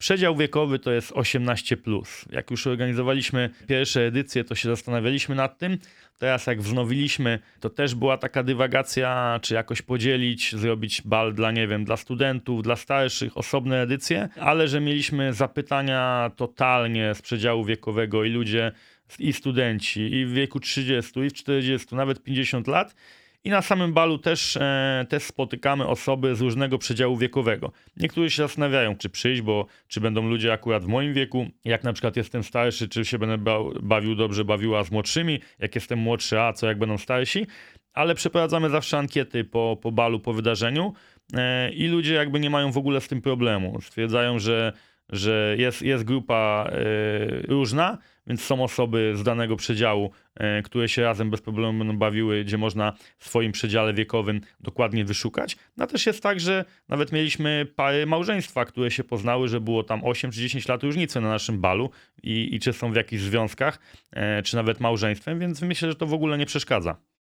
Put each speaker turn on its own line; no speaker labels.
Przedział wiekowy to jest 18+. Jak już organizowaliśmy pierwsze edycje, to się zastanawialiśmy nad tym. Teraz jak wznowiliśmy, to też była taka dywagacja, czy jakoś podzielić, zrobić bal dla, nie wiem, dla studentów, dla starszych, osobne edycje, ale że mieliśmy zapytania totalnie z przedziału wiekowego i ludzie, i studenci, i w wieku 30, i w 40, nawet 50 lat. I na samym balu też spotykamy osoby z różnego przedziału wiekowego. Niektórzy się zastanawiają, czy przyjść, bo czy będą ludzie akurat w moim wieku, jak na przykład jestem starszy, czy się będę bawił dobrze, bawiła z młodszymi, jak jestem młodszy, a co jak będą starsi. Ale przeprowadzamy zawsze ankiety po balu, po wydarzeniu i ludzie jakby nie mają w ogóle z tym problemu. Stwierdzają, że jest grupa różna, więc są osoby z danego przedziału, które się razem bez problemu będą bawiły, gdzie można w swoim przedziale wiekowym dokładnie wyszukać. No też jest tak, że nawet mieliśmy pary małżeństwa, które się poznały, że było tam 8 czy 10 lat różnicy na naszym balu i czy są w jakichś związkach, czy nawet małżeństwem, więc myślę, że to w ogóle nie przeszkadza.